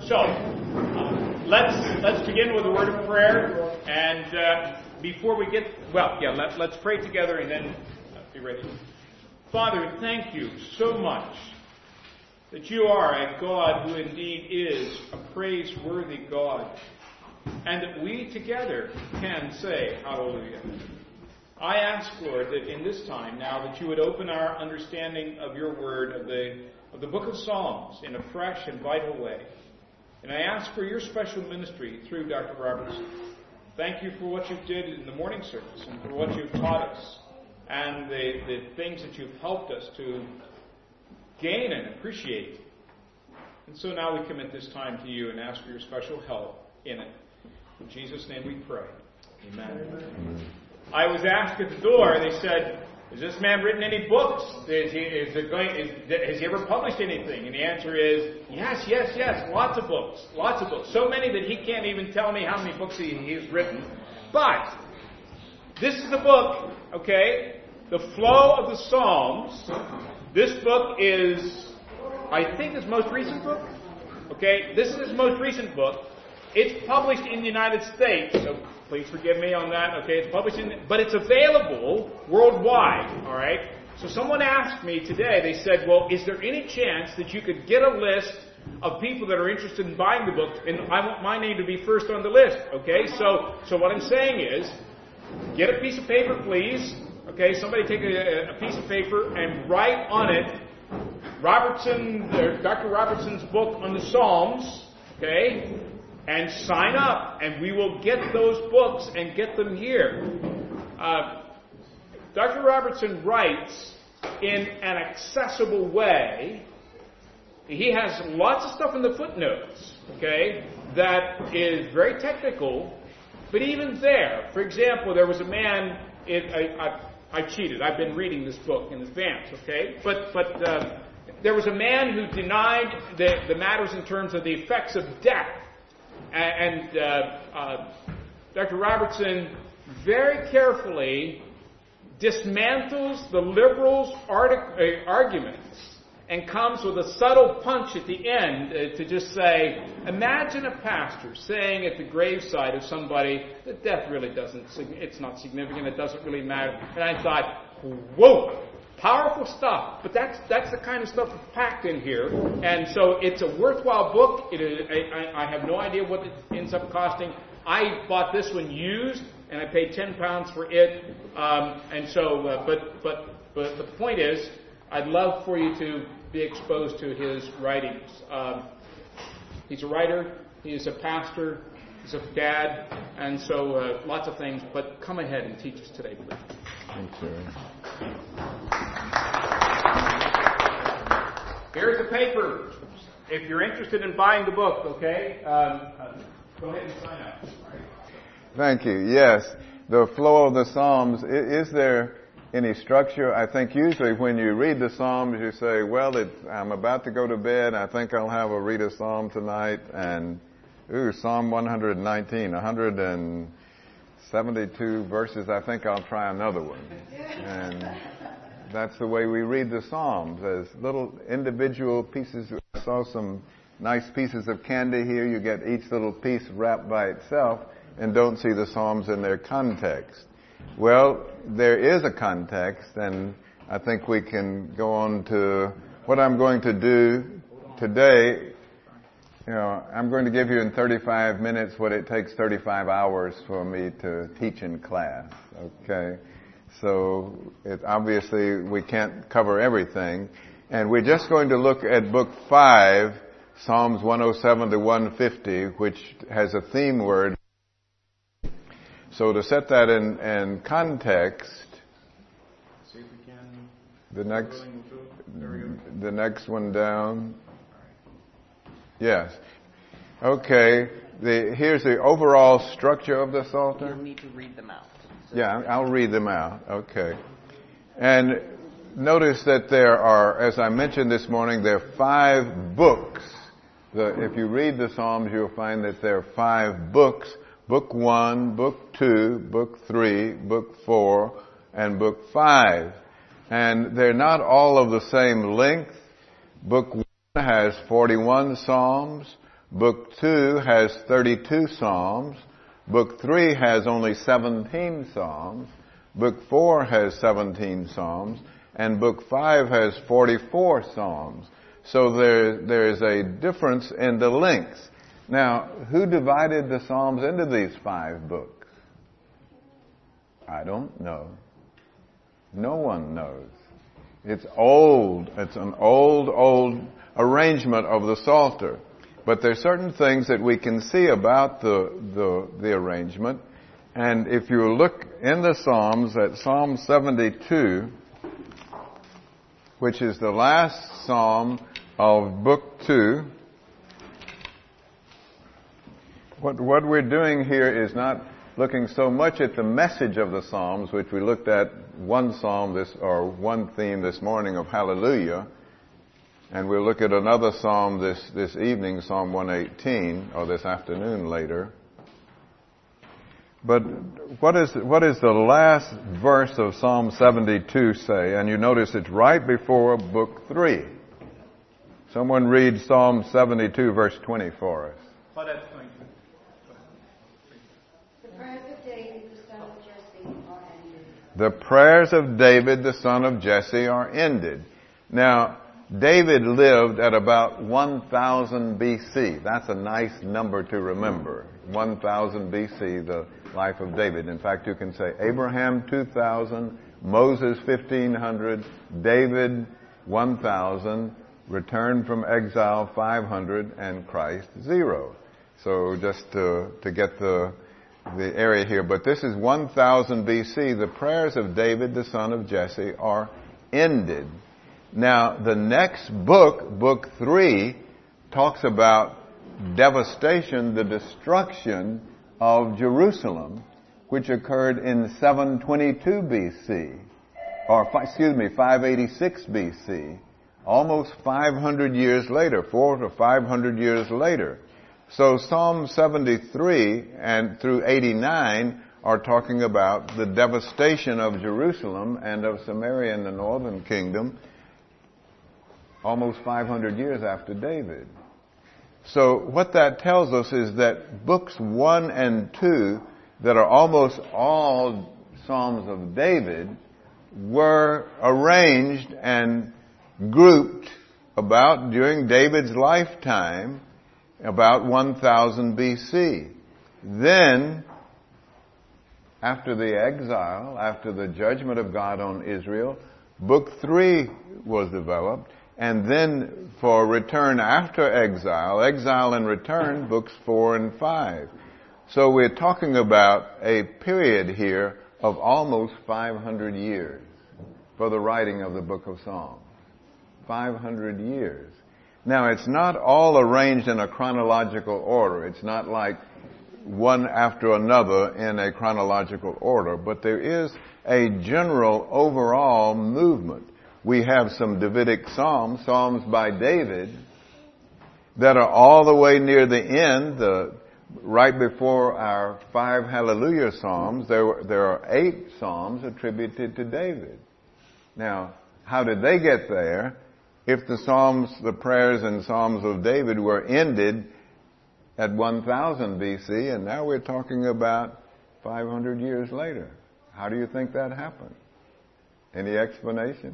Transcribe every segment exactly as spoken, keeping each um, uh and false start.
So, uh, let's let's begin with a word of prayer. And uh, before we get, well, yeah, let, let's pray together and then uh, be ready. Father, thank you so much that you are a God who indeed is a praiseworthy God, and that we together can say hallelujah. I ask, Lord, that in this time now that you would open our understanding of your word, of the of the book of Psalms, in a fresh and vital way. And I ask for your special ministry through Doctor Robertson. Thank you for what you did in the morning service and for what you've taught us and the, the things that you've helped us to gain and appreciate. And so now we commit this time to you and ask for your special help in it. In Jesus' name we pray. Amen. Amen. I was asked at the door, they said, has this man written any books? Is he, is it going, is, has he ever published anything? And the answer is, yes, yes, yes, lots of books, lots of books. So many that he can't even tell me how many books he, he's written. But, this is the book, okay, The Flow of the Psalms. This book is, I think, his most recent book. Okay, this is his most recent book. It's published in the United States, so please forgive me on that. Okay, it's published in, but it's available worldwide. All right. So someone asked me today. They said, "Well, is there any chance that you could get a list of people that are interested in buying the book, and I want my name to be first on the list?" Okay. So, so what I'm saying is, get a piece of paper, please. Okay. Somebody take a, a piece of paper and write on it, Robertson, uh, Doctor Robertson's book on the Psalms. Okay. And sign up, and we will get those books and get them here. Uh, Doctor Robertson writes in an accessible way. He has lots of stuff in the footnotes, okay, that is very technical. But even there, for example, there was a man. It, I, I, I cheated. I've been reading this book in advance, okay. But but uh, there was a man who denied the, the matters in terms of the effects of death. And uh, uh, Doctor Robertson very carefully dismantles the liberals' artic- uh, arguments and comes with a subtle punch at the end uh, to just say, imagine a pastor saying at the graveside of somebody that death really doesn't, it's not significant, it doesn't really matter. And I thought, whoa! Powerful stuff, but that's that's the kind of stuff that's packed in here, and so it's a worthwhile book. It is, I, I have no idea what it ends up costing. I bought this one used, and I paid ten pounds for it. Um, and so, uh, but but but the point is, I'd love for you to be exposed to his writings. Um, he's a writer. He's a pastor. He's a dad, and so uh, lots of things. But come ahead and teach us today, please. Thank you. Here's the paper. If you're interested in buying the book, okay, um, uh, go ahead and sign up. Thank you. Yes, the flow of the Psalms. Is, is there any structure? I think usually when you read the Psalms, you say, well, it, I'm about to go to bed. I think I'll have a read a Psalm tonight. And, ooh, Psalm one nineteen, one hundred seventy-two verses. I think I'll try another one. And that's the way we read the Psalms, as little individual pieces. I saw some nice pieces of candy here. You get each little piece wrapped by itself and don't see the Psalms in their context. Well, there is a context, and I think we can go on to what I'm going to do today. You know, I'm going to give you in thirty-five minutes what it takes thirty-five hours for me to teach in class. Okay? So, it, obviously, we can't cover everything. And we're just going to look at Book five, Psalms one oh seven to one fifty, which has a theme word. So, to set that in, in context, see if we can. The next, the next one down. Yes. Okay. The, here's the overall structure of the Psalter. You'll need to read them out. Yeah, I'll read them out. Okay. And notice that there are, as I mentioned this morning, there are five books. The, if you read the Psalms, you'll find that there are five books. Book one, book two, book three, book four, and book five. And they're not all of the same length. Book one has forty-one Psalms. Book two has thirty-two psalms. Book three has only seventeen psalms. Book four has seventeen psalms. And book five has forty-four psalms. So there, there is a difference in the lengths. Now, who divided the psalms into these five books? I don't know. No one knows. It's old. It's an old, old arrangement of the Psalter. But there are certain things that we can see about the, the, the arrangement. And if you look in the Psalms at Psalm seventy-two, which is the last psalm of book two, what, what we're doing here is not looking so much at the message of the Psalms, which we looked at one psalm this, or one theme this morning of Hallelujah, and we'll look at another psalm this, this evening, Psalm one eighteen, or this afternoon later. But what is, what is the last verse of Psalm seventy-two say? And you notice it's right before book three. Someone read Psalm seventy-two verse twenty for us. Oh, that's going to. The prayers of David, the son of Jesse, are ended. The prayers of David, the son of Jesse, are ended. Now, David lived at about one thousand B C. That's a nice number to remember. one thousand B C, the life of David. In fact, you can say Abraham two thousand, Moses fifteen hundred, David one thousand, returned from exile five hundred, and Christ zero. So just to, to get the, the area here. But this is one thousand B C. The prayers of David, the son of Jesse, are ended. Now, the next book, book three, talks about devastation, the destruction of Jerusalem, which occurred in seven twenty-two B C, or excuse me, five eighty-six B C, almost five hundred years later, four to five hundred years later. So Psalm seventy-three and through eighty-nine are talking about the devastation of Jerusalem and of Samaria in the northern kingdom, almost five hundred years after David. So what that tells us is that books one and two, that are almost all Psalms of David, were arranged and grouped about during David's lifetime, about one thousand B C. Then, after the exile, after the judgment of God on Israel, book three was developed. And then for return after exile, exile and return, books four and five. So we're talking about a period here of almost five hundred years for the writing of the book of Psalms. five hundred years. Now, it's not all arranged in a chronological order. It's not like one after another in a chronological order, but there is a general overall movement. We have some Davidic psalms, psalms by David, that are all the way near the end, the, right before our five Hallelujah psalms. There, there are eight psalms attributed to David. Now, how did they get there? If the psalms, the prayers and psalms of David were ended at one thousand B C, and now we're talking about five hundred years later. How do you think that happened? Any explanation?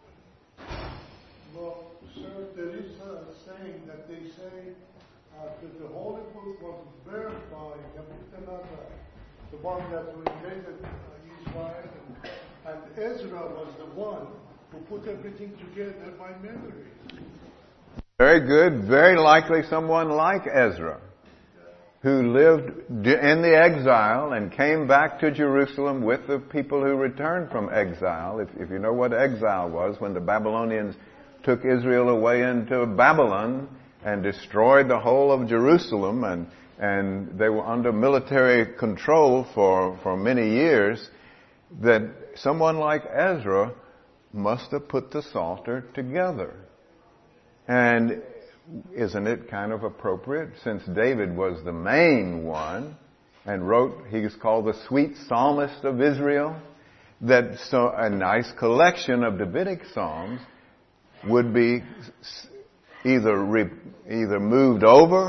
Well, sir, there is a saying that they say uh, that the Holy Book was burned by Nebuchadnezzar, the one that invaded uh, Israel, and, and Ezra was the one who put everything together by memory. Very good. Very likely someone like Ezra, who lived in the exile and came back to Jerusalem with the people who returned from exile. If, if you know what exile was, when the Babylonians took Israel away into Babylon and destroyed the whole of Jerusalem, and, and they were under military control for, for many years, that someone like Ezra must have put the Psalter together. And isn't it kind of appropriate, since David was the main one and wrote, he's called the sweet psalmist of Israel, that so a nice collection of Davidic psalms would be either re, either moved over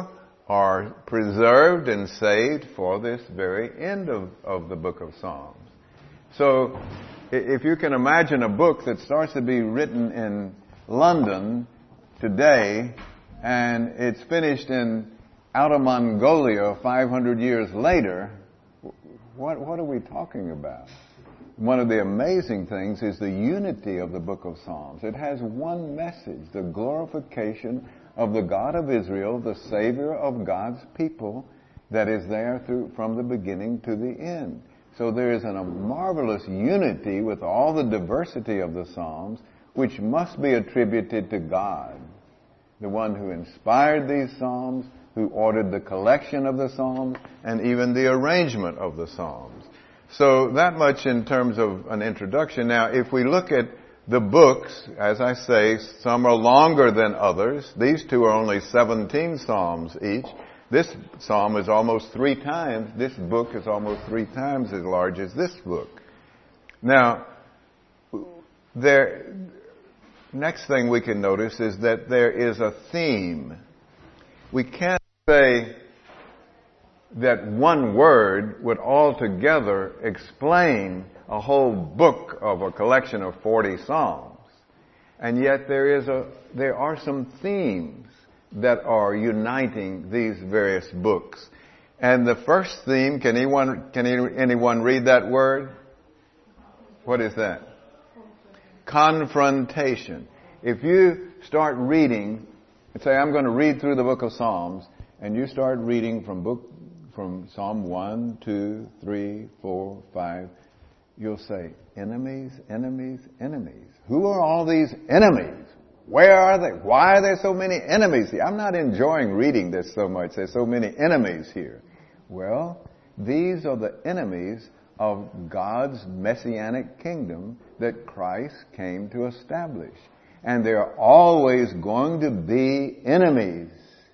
are preserved and saved for this very end of, of the book of Psalms. So, if you can imagine a book that starts to be written in London today, and it's finished in Outer Mongolia five hundred years later, what, what are we talking about? One of the amazing things is the unity of the book of Psalms. It has one message, the glorification of the God of Israel, the Savior of God's people, that is there through, from the beginning to the end. So there is a marvelous unity with all the diversity of the Psalms, which must be attributed to God, the one who inspired these Psalms, who ordered the collection of the Psalms, and even the arrangement of the Psalms. So that much in terms of an introduction. Now, if we look at the books, as I say, some are longer than others. These two are only seventeen Psalms each. This psalm is almost three times, this book is almost three times as large as this book. Now, there, next thing we can notice is that there is a theme. We can't say that one word would altogether explain a whole book of a collection of forty psalms. And yet there is a, there are some themes that are uniting these various books. And the first theme, can anyone, can anyone read that word? What is that? Confrontation. If you start reading, and say, I'm going to read through the book of Psalms, and you start reading from book, from Psalm one, two, three, four, five, you'll say, enemies, enemies, enemies. Who are all these enemies? Where are they? Why are there so many enemies here? I'm not enjoying reading this so much. There's so many enemies here. Well, these are the enemies of God's messianic kingdom that Christ came to establish. And there are always going to be enemies.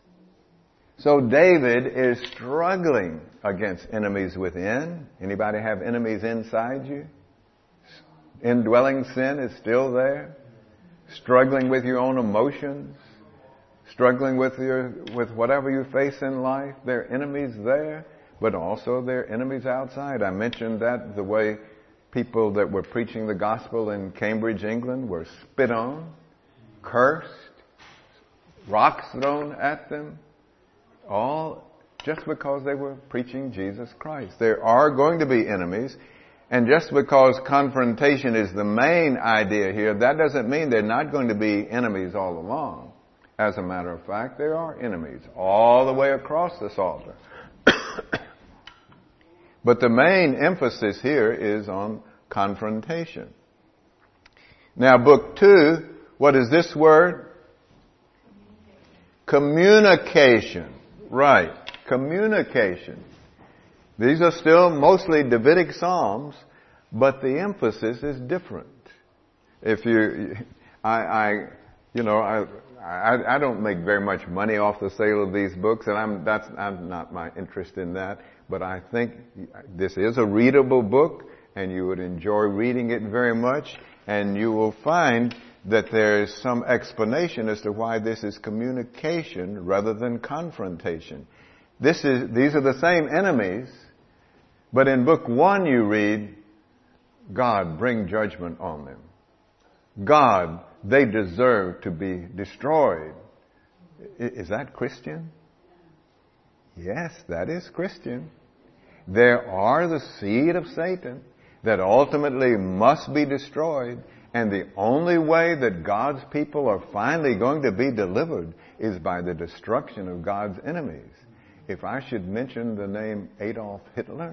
So David is struggling against enemies within. Anybody have enemies inside you? Indwelling sin is still there. Struggling with your own emotions, struggling with your with whatever you face in life. There are enemies there, but also there are enemies outside. I mentioned that the way people that were preaching the gospel in Cambridge, England, were spit on, cursed, rocks thrown at them, all just because they were preaching Jesus Christ. There are going to be enemies. And just because confrontation is the main idea here, that doesn't mean they're not going to be enemies all along. As a matter of fact, there are enemies all the way across the Psalter. But the main emphasis here is on confrontation. Now, book two, what is this word? Communication. Right. Communication. These are still mostly Davidic Psalms, but the emphasis is different. If you, I, I you know, I, I, I don't make very much money off the sale of these books, and I'm, that's, I'm not my interest in that, but I think this is a readable book, and you would enjoy reading it very much, and you will find that there is some explanation as to why this is communication rather than confrontation. This is, these are the same enemies, but in book one you read, God, bring judgment on them. God, they deserve to be destroyed. Is that Christian? Yes, that is Christian. There are the seed of Satan that ultimately must be destroyed, and the only way that God's people are finally going to be delivered is by the destruction of God's enemies. If I should mention the name Adolf Hitler,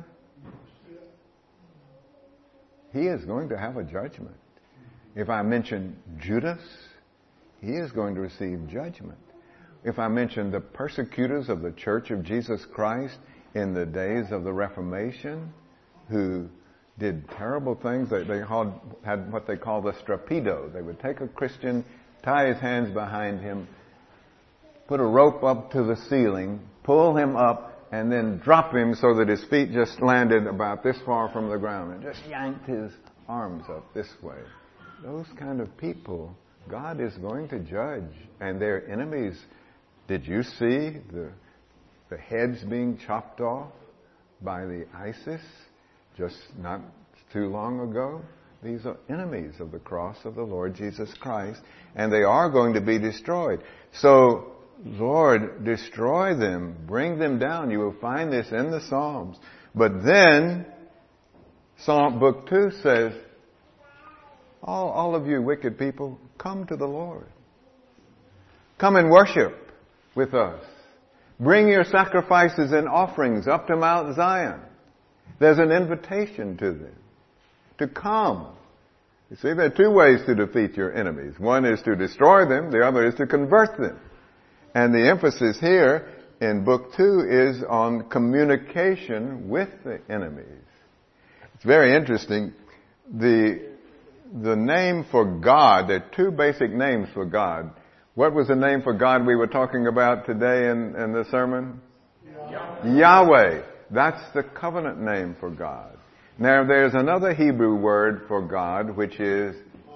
he is going to have a judgment. If I mention Judas, he is going to receive judgment. If I mention the persecutors of the Church of Jesus Christ in the days of the Reformation, who did terrible things, they, they had, had what they call the strapido. They would take a Christian, tie his hands behind him, put a rope up to the ceiling, pull him up, and then drop him so that his feet just landed about this far from the ground, and just yanked his arms up this way. Those kind of people, God is going to judge, and their enemies. Did you see the the heads being chopped off by the ISIS just not too long ago. These are enemies of the cross of the Lord Jesus Christ, and they are going to be destroyed. So, Lord, destroy them, bring them down. You will find this in the Psalms. But then, Psalm Book two says, all, all of you wicked people, come to the Lord. Come and worship with us. Bring your sacrifices and offerings up to Mount Zion. There's an invitation to them to come. You see, there are two ways to defeat your enemies. One is to destroy them, the other is to convert them. And the emphasis here in Book two is on communication with the enemies. It's very interesting. The, the name for God, there are two basic names for God. What was the name for God we were talking about today in, in the sermon? Yahweh. Yahweh. That's the covenant name for God. Now there's another Hebrew word for God, which is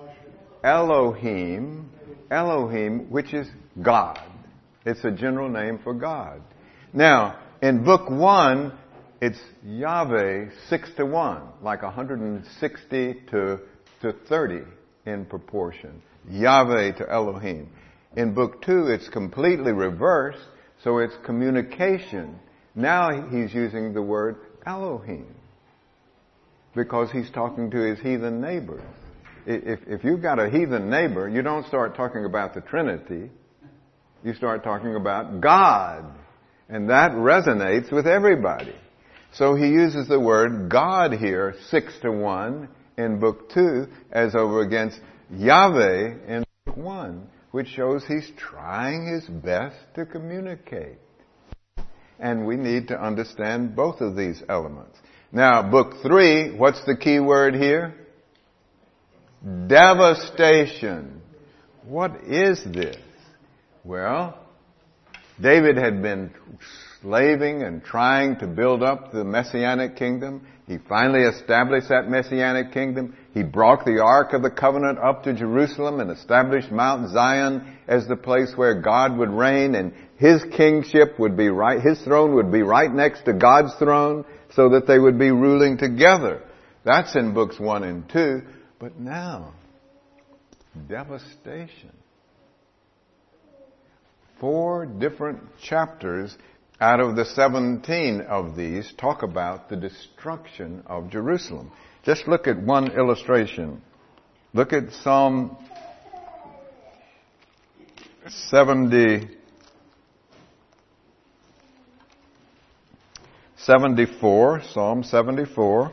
Elohim. Elohim, which is God. It's a general name for God. Now, in Book one, it's Yahweh six to one, like one hundred sixty to, to thirty in proportion. Yahweh to Elohim. In Book two, it's completely reversed, so it's communication. Now he's using the word Elohim because he's talking to his heathen neighbors. If, if you've got a heathen neighbor, you don't start talking about the Trinity. You start talking about God. And that resonates with everybody. So he uses the word God here, six to one, in Book two, as over against Yahweh in Book one, which shows he's trying his best to communicate. And we need to understand both of these elements. Now, Book three, what's the key word here? Devastation. What is this? Well, David had been slaving and trying to build up the Messianic kingdom. He finally established that Messianic kingdom. He brought the Ark of the Covenant up to Jerusalem and established Mount Zion as the place where God would reign, and his kingship would be right, his throne would be right next to God's throne so that they would be ruling together. That's in books one and two. But now, devastation. Four different chapters out of the seventeen of these talk about the destruction of Jerusalem. Just look at one illustration. Look at Psalm seventy, seventy-four, Psalm seventy-four.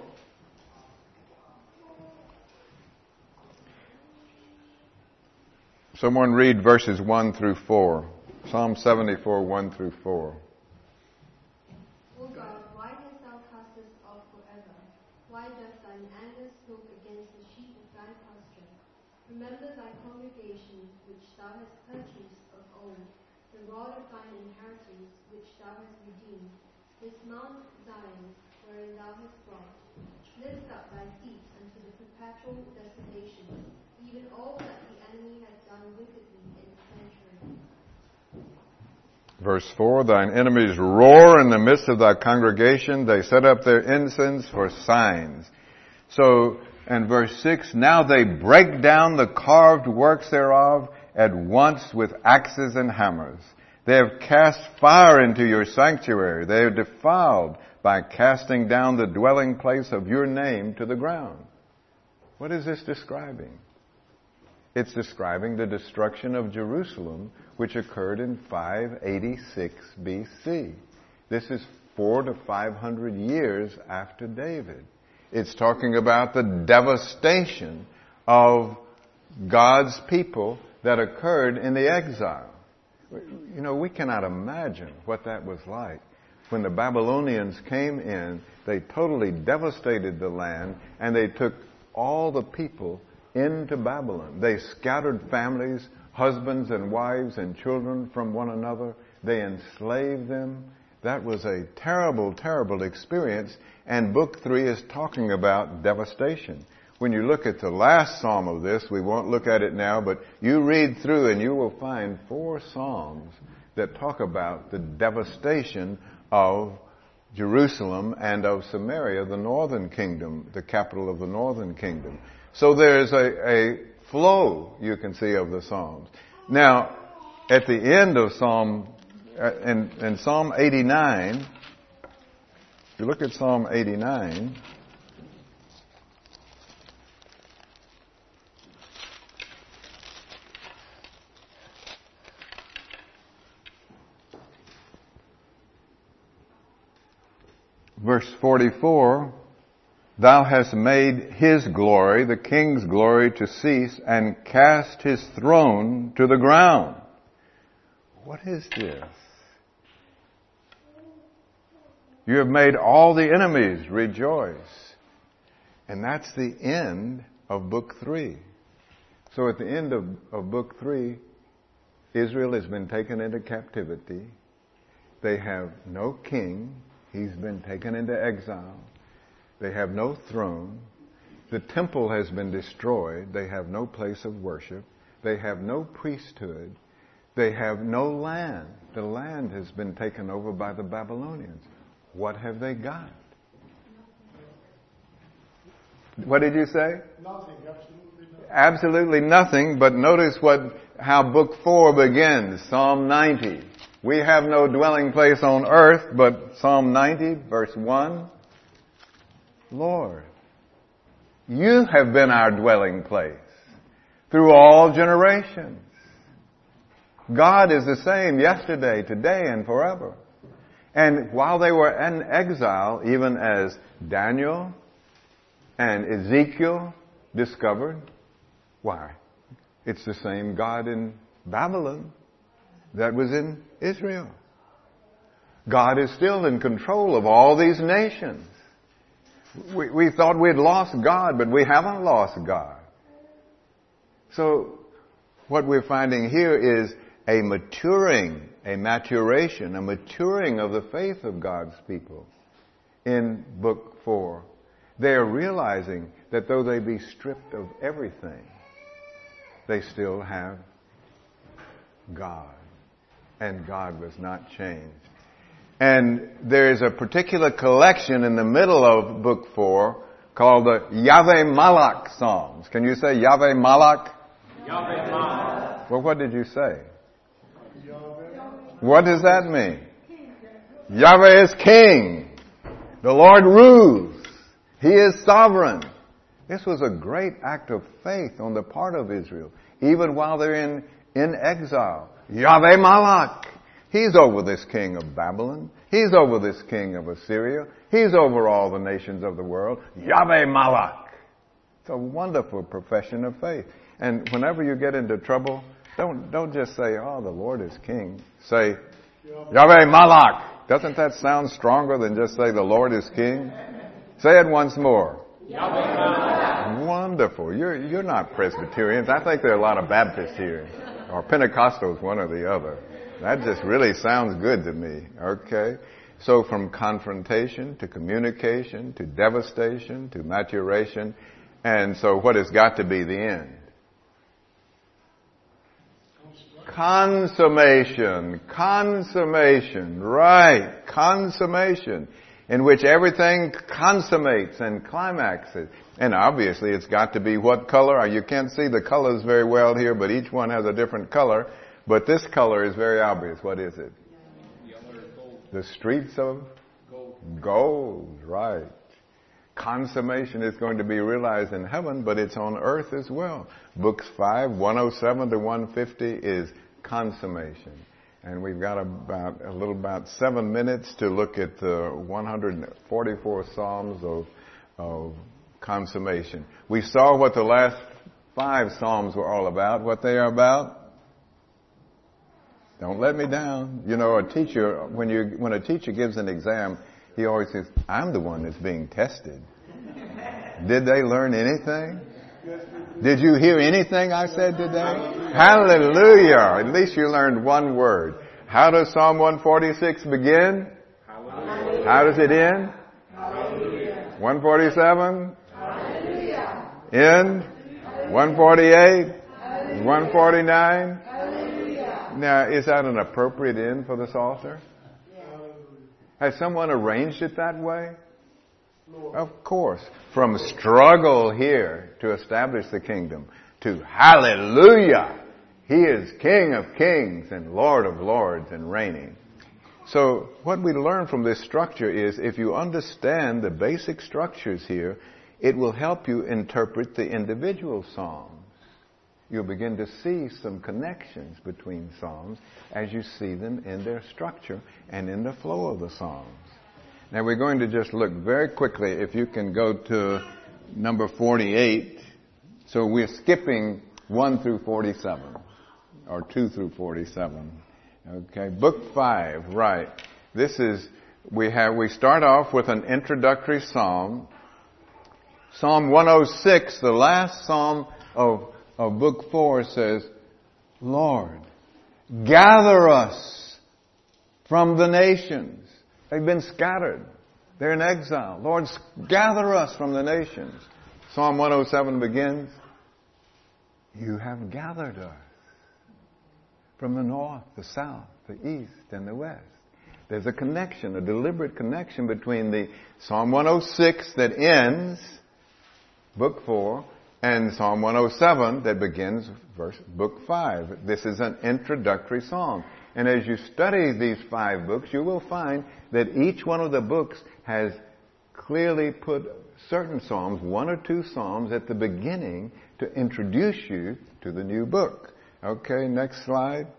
Someone read verses one through four. Psalm seventy-four, one through four. O God, why dost thou cast us off forever? Why does thine anger smoke against the sheep of thy pasture? Remember thy congregation, which thou hast purchased of old, the rod of thine inheritance, which thou hast redeemed, this Mount Zion, wherein thou hast brought. Lift up thy feet unto the perpetual desolations, even all that the enemy hath done wickedly in the sanctuary. Verse four, thine enemies roar in the midst of thy congregation. They set up their incense for signs. So, and verse six, now they break down the carved works thereof at once with axes and hammers. They have cast fire into your sanctuary. They are defiled by casting down the dwelling place of your name to the ground. What is this describing? It's describing the destruction of Jerusalem, which occurred in five eighty-six B C. This is four to five hundred years after David. It's talking about the devastation of God's people that occurred in the exile. You know, we cannot imagine what that was like. When the Babylonians came in, they totally devastated the land, and they took all the people into Babylon. They scattered families, husbands and wives and children from one another. They enslaved them. That was a terrible, terrible experience. And Book three is talking about devastation. When you look at the last psalm of this, we won't look at it now, but you read through and you will find four psalms that talk about the devastation of Jerusalem and of Samaria, the northern kingdom, the capital of the northern kingdom. So there's a, a flow, you can see, of the Psalms. Now, at the end of Psalm, in, in Psalm eighty-nine, if you look at Psalm eighty-nine, verse forty-four, Thou hast made his glory, the king's glory, to cease, and cast his throne to the ground. What is this? You have made all the enemies rejoice. And that's the end of book three. So at the end of, of book three, Israel has been taken into captivity. They have no king. He's been taken into exile. They have no throne. The temple has been destroyed. They have no place of worship. They have no priesthood. They have no land. The land has been taken over by the Babylonians. What have they got? What did you say? Nothing, absolutely nothing. Absolutely nothing, but notice what how book four begins, Psalm ninety. We have no dwelling place on earth, but Psalm ninety, verse one, Lord, you have been our dwelling place through all generations. God is the same yesterday, today, and forever. And while they were in exile, even as Daniel and Ezekiel discovered, why? It's the same God in Babylon that was in Israel. God is still in control of all these nations. We, we thought we'd lost God, but we haven't lost God. So what we're finding here is a maturing, a maturation, a maturing of the faith of God's people in book four. They are realizing that though they be stripped of everything, they still have God. And God was not changed. And there is a particular collection in the middle of book four called the Yahweh Malach Psalms. Can you say Yahweh Malach? Yahweh Malach. Well, what did you say? What does that mean? Yahweh is king. The Lord rules. He is sovereign. This was a great act of faith on the part of Israel, even while they're in, in exile. Yahweh Malach. He's over this king of Babylon. He's over this king of Assyria. He's over all the nations of the world. Yahweh Malach. It's a wonderful profession of faith. And whenever you get into trouble, don't don't just say, oh, the Lord is king. Say, Yahweh Malach. Doesn't that sound stronger than just say the Lord is king? Say it once more. Yahweh Malach. Wonderful. You're you're not Presbyterians. I think there are a lot of Baptists here. Or Pentecostals, one or the other. That just really sounds good to me. Okay? So from confrontation to communication to devastation to maturation. And so what has got to be the end? Consummation. Consummation. Right. Consummation. In which everything consummates and climaxes. And obviously it's got to be what color? You can't see the colors very well here, but each one has a different color. But this color is very obvious. What is it? The streets of gold. Gold, right. Consummation is going to be realized in heaven, but it's on earth as well. Books five, one oh seven to one fifty is consummation. And we've got about a little about seven minutes to look at the one hundred forty-four Psalms of, of consummation. We saw what the last five Psalms were all about, what they are about. Don't let me down. You know, a teacher, when you when a teacher gives an exam, he always says, I'm the one that's being tested. Did they learn anything? Did you hear anything I said today? Hallelujah. At least you learned one word. How does Psalm one forty-six begin? Hallelujah. How does it end? Hallelujah. one forty-seven? Hallelujah. End? Hallelujah. one forty-eight? Hallelujah. one forty-nine? Hallelujah. Now, is that an appropriate end for this altar? Has someone arranged it that way? Of course. From struggle here to establish the kingdom to hallelujah, He is King of kings and Lord of lords and reigning. So what we learn from this structure is if you understand the basic structures here, it will help you interpret the individual psalms. You'll begin to see some connections between psalms as you see them in their structure and in the flow of the psalms. Now we're going to just look very quickly, if you can go to number forty-eight. So we're skipping one through forty-seven, or two through forty-seven. Okay, book five, right. This is, we have, we start off with an introductory psalm. Psalm one oh six, the last psalm of of book four, says, Lord, gather us from the nations. They've been scattered. They're in exile. Lord, gather us from the nations. Psalm one oh seven begins, you have gathered us from the north, the south, the east, and the west. There's a connection, a deliberate connection between the Psalm one oh six that ends book four and Psalm one oh seven that begins verse book five. This is an introductory psalm. And as you study these five books, you will find that each one of the books has clearly put certain psalms, one or two psalms at the beginning to introduce you to the new book. Okay, next slide.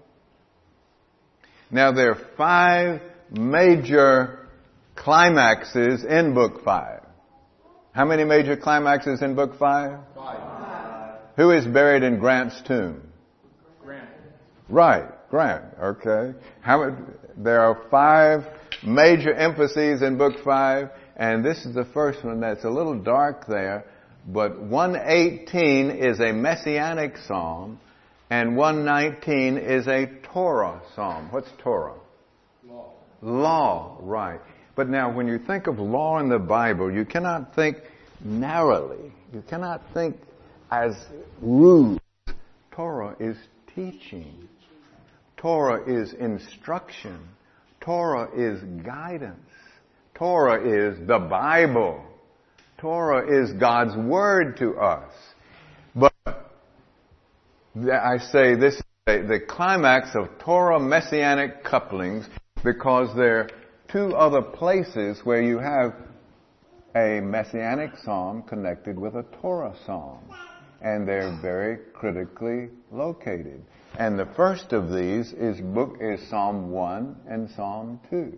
Now there are five major climaxes in book five. How many major climaxes in book five? Five. Who is buried in Grant's tomb? Grant. Right, Grant. Okay. How, there are five major emphases in book five, and this is the first one that's a little dark there, but one eighteen is a messianic psalm, and one nineteen is a Torah psalm. What's Torah? Law. Law, right. But now, when you think of law in the Bible, you cannot think narrowly. You cannot think as rules. Torah is teaching. Torah is instruction. Torah is guidance. Torah is the Bible. Torah is God's Word to us. But I say this is the climax of Torah messianic couplings because they're two other places where you have a messianic psalm connected with a Torah psalm. And they're very critically located. And the first of these is book is Psalm one and Psalm two.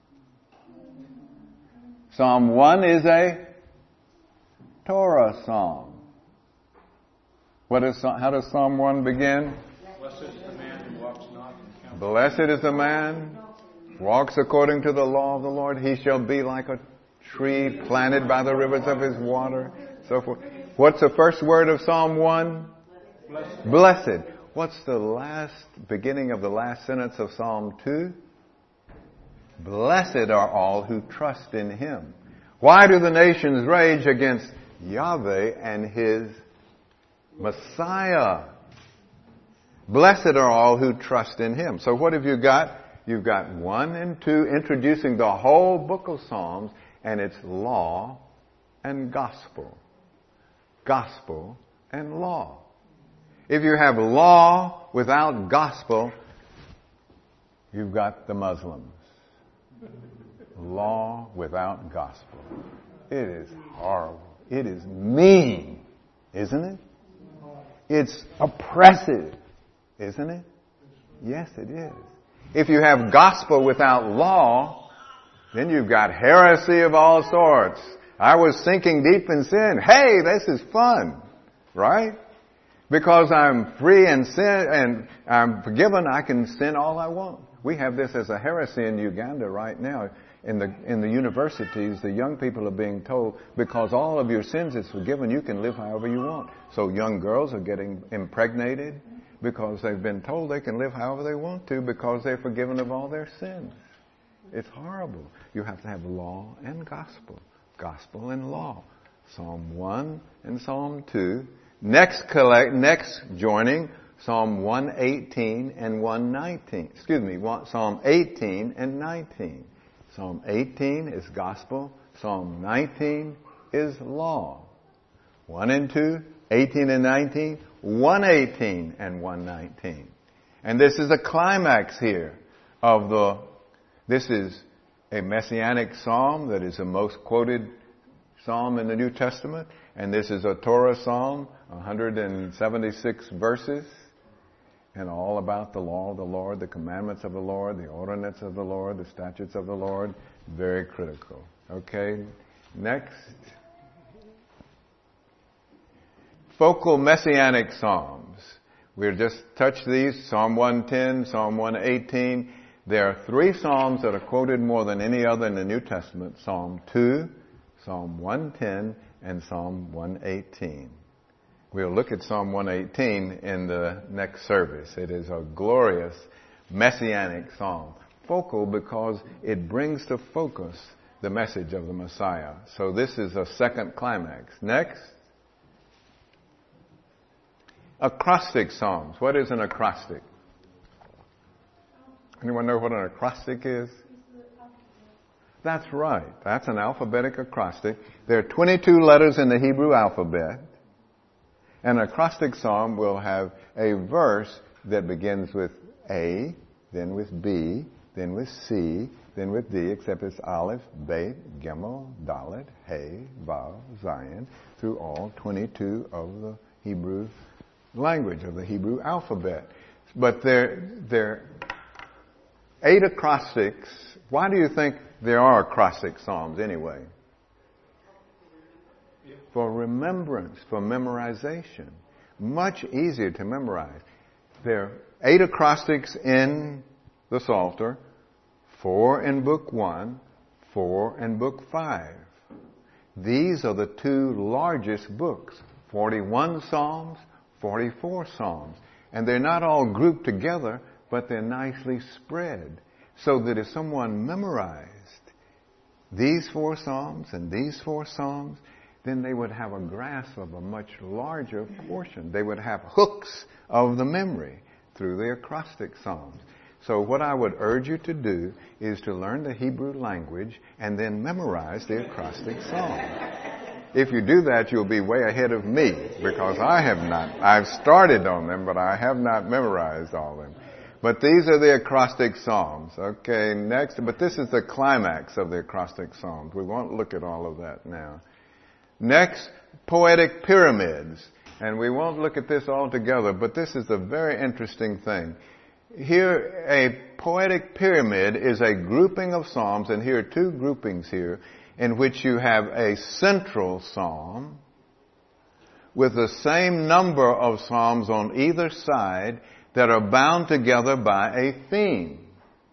Psalm one is a Torah psalm. What is, how does Psalm one begin? Blessed is the man who walks not in counsel. Blessed is the man walks according to the law of the Lord. He shall be like a tree planted by the rivers of his water. So forth. What's the first word of Psalm one? Blessed. Blessed. What's the last, beginning of the last sentence of Psalm two? Blessed are all who trust in Him. Why do the nations rage against Yahweh and His Messiah? Blessed are all who trust in Him. So what have you got? You've got one and two introducing the whole book of Psalms, and it's law and gospel. Gospel and law. If you have law without gospel, you've got the Muslims. Law without gospel. It is horrible. It is mean, isn't it? It's oppressive, isn't it? Yes, it is. If you have gospel without law, then you've got heresy of all sorts. I was sinking deep in sin. Hey, this is fun, right? Because I'm free and sin and I'm forgiven, I can sin all I want. We have this as a heresy in Uganda right now. In the in the universities, the young people are being told, because all of your sins is forgiven, you can live however you want. So young girls are getting impregnated because they've been told they can live however they want to because they're forgiven of all their sins. It's horrible. You have to have law and gospel. Gospel and law. Psalm one and Psalm two. Next collect, next joining, Psalm one eighteen and one nineteen. Excuse me, Psalm eighteen and nineteen. Psalm eighteen is gospel. Psalm nineteen is law. one and two, eighteen and nineteen, one eighteen and one nineteen. And this is a climax here of the, this is a messianic psalm that is the most quoted psalm in the New Testament. And this is a Torah psalm, one hundred seventy-six verses, and all about the law of the Lord, the commandments of the Lord, the ordinance of the Lord, the statutes of the Lord. Very critical. Okay, next. Focal messianic psalms. We'll just touch these. Psalm one ten, Psalm one eighteen. There are three psalms that are quoted more than any other in the New Testament. Psalm two, Psalm one ten, and Psalm one eighteen. We'll look at Psalm one eighteen in the next service. It is a glorious messianic psalm. Focal because it brings to focus the message of the Messiah. So this is a second climax. Next. Acrostic psalms. What is an acrostic? Anyone know what an acrostic is? That's right. That's an alphabetic acrostic. There are twenty-two letters in the Hebrew alphabet. An acrostic psalm will have a verse that begins with A, then with B, then with C, then with D, except it's Aleph, Beit, Gimel, Dalet, Hey, Vav, Zayin, through all twenty-two of the Hebrew language, of the Hebrew alphabet. But there, there are eight acrostics. Why do you think there are acrostic psalms anyway? For remembrance, for memorization. Much easier to memorize. There are eight acrostics in the Psalter, four in Book One, four in Book Five. These are the two largest books. forty-one Psalms, forty-four Psalms. And they're not all grouped together, but they're nicely spread. So that if someone memorized these four Psalms and these four Psalms, then they would have a grasp of a much larger portion. They would have hooks of the memory through the acrostic psalms. So what I would urge you to do is to learn the Hebrew language and then memorize the acrostic psalms. If you do that, you'll be way ahead of me, because I have not. I've started on them, but I have not memorized all of them. But these are the acrostic psalms. Okay, next. But this is the climax of the acrostic psalms. We won't look at all of that now. Next, poetic pyramids. And we won't look at this all together, but this is a very interesting thing. Here, a poetic pyramid is a grouping of psalms, and here are two groupings here, in which you have a central psalm with the same number of psalms on either side that are bound together by a theme.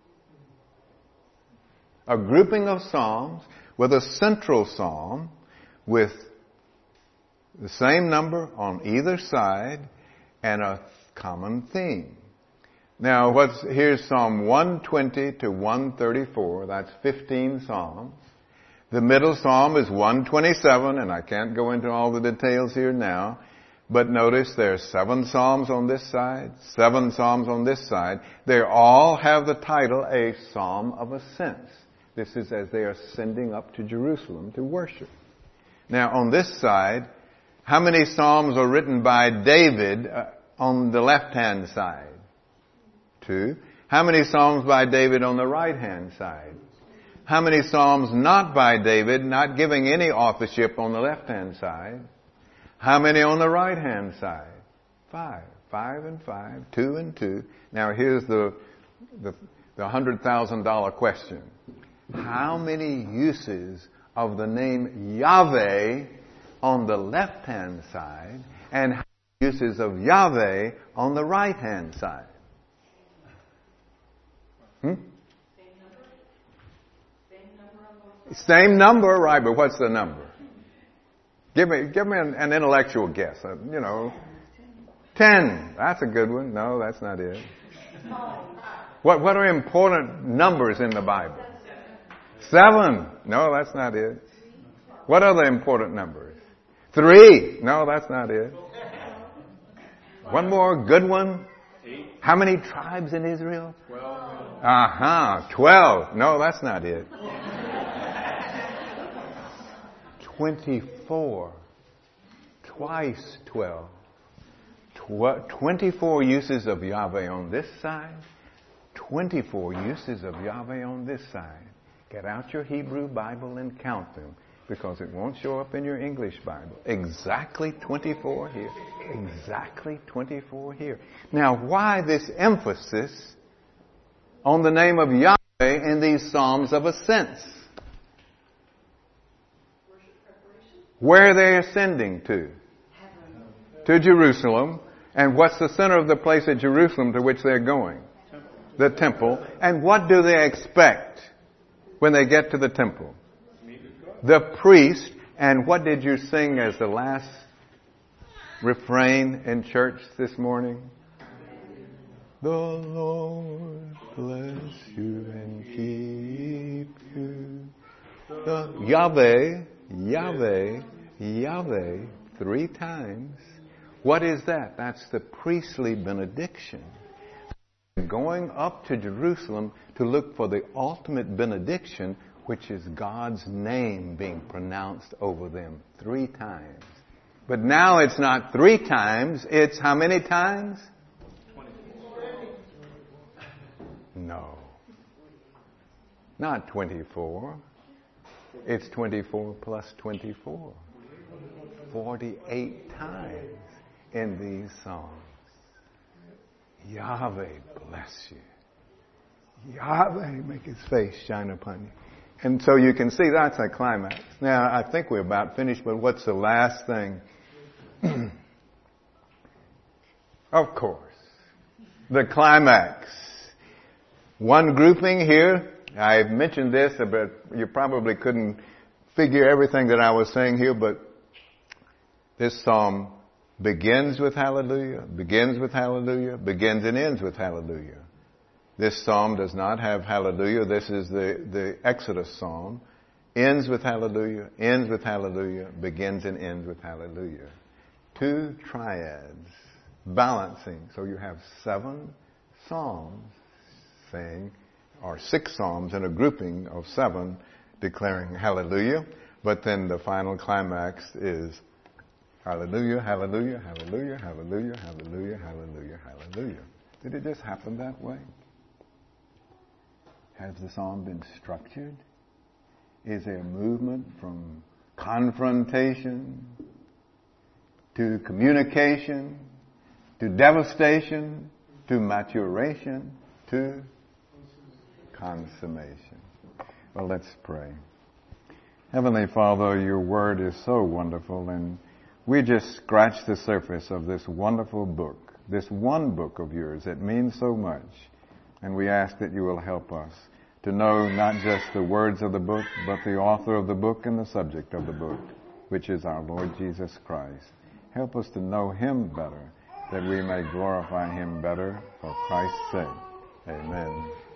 A grouping of psalms with a central psalm with the same number on either side and a common theme. Now, what's here's Psalm one twenty to one thirty-four. That's fifteen psalms. The middle psalm is one twenty-seven, and I can't go into all the details here now. But notice there are seven psalms on this side, seven psalms on this side. They all have the title, A Psalm of Ascents. This is as they are ascending up to Jerusalem to worship. Now, on this side, how many psalms are written by David uh, on the left-hand side? Two. How many psalms by David on the right-hand side? How many psalms not by David, not giving any authorship on the left-hand side? How many on the right-hand side? Five. Five and five. Two and two. Now here's the the, the one hundred thousand dollars question. How many uses of the name Yahweh on the left-hand side and how many uses of Yahweh on the right-hand side? Hmm? Same number, right, but what's the number? Give me, give me an, an intellectual guess. Uh, you know, ten. That's a good one. No, that's not it. What, what are important numbers in the Bible? Seven. No, that's not it. What are the important numbers? Three. No, that's not it. One more good one. How many tribes in Israel? Twelve. Uh-huh. Twelve. No, that's not it. Twenty-four. Twice twelve. Tw- twenty-four uses of Yahweh on this side. Twenty-four uses of Yahweh on this side. Get out your Hebrew Bible and count them, because it won't show up in your English Bible. Exactly twenty-four here. Exactly twenty-four here. Now, why this emphasis on the name of Yahweh in these Psalms of Ascents? Where are they ascending to? To Jerusalem. And what's the center of the place at Jerusalem to which they're going? The temple. And what do they expect when they get to the temple? The priest. And what did you sing as the last refrain in church this morning? The Lord bless you and keep you. The Yahweh, Yahweh, Yahweh, three times. What is that? That's the priestly benediction. Going up to Jerusalem to look for the ultimate benediction, which is God's name being pronounced over them three times. But now it's not three times, it's how many times? No. Not twenty-four. It's twenty-four plus twenty-four. forty-eight times in these Psalms. Yahweh bless you. Yahweh make His face shine upon you. And so you can see that's a climax. Now, I think we're about finished, but what's the last thing? Of course, the climax. One grouping here. I mentioned this, but you probably couldn't figure everything that I was saying here, but this psalm begins with hallelujah, begins with hallelujah, begins and ends with hallelujah. This psalm does not have hallelujah. This is the, the Exodus psalm. Ends with hallelujah, ends with hallelujah, begins and ends with hallelujah. Two triads, balancing. So you have seven psalms saying, or six psalms in a grouping of seven declaring hallelujah. But then the final climax is hallelujah, hallelujah, hallelujah, hallelujah, hallelujah, hallelujah, hallelujah. Did it just happen that way? Has the psalm been structured? Is there a movement from confrontation to communication to devastation to maturation to consummation? Well, let's pray. Heavenly Father, your word is so wonderful, and we just scratched the surface of this wonderful book, this one book of yours that means so much. And we ask that you will help us to know not just the words of the book, but the author of the book and the subject of the book, which is our Lord Jesus Christ. Help us to know Him better, that we may glorify Him better for Christ's sake. Amen.